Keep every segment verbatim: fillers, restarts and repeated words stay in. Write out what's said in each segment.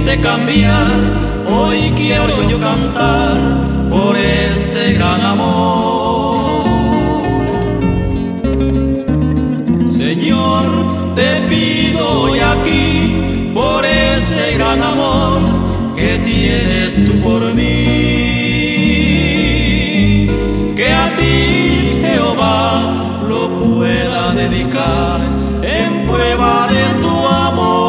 hiciste cambiar, hoy quiero yo cantar por ese gran amor. Señor, te pido hoy aquí por ese gran amor que tienes tú por mí, que a ti Jehová lo pueda dedicar en prueba de tu amor.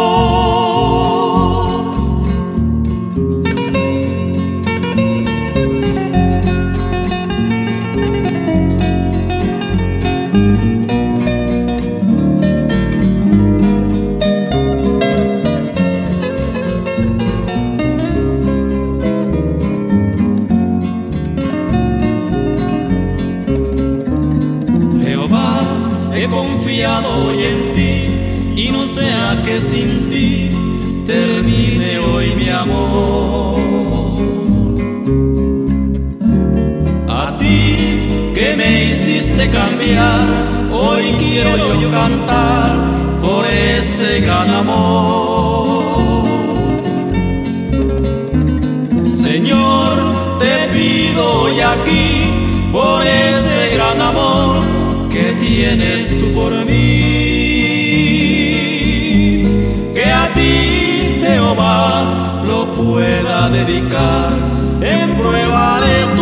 He confiado hoy en ti y no sea que sin ti termine hoy mi amor. A ti que me hiciste cambiar, hoy quiero yo cantar por ese gran amor. Señor, te pido hoy aquí por ese gran amor que tienes tú por mí, que a ti Jehová lo pueda dedicar en prueba de tu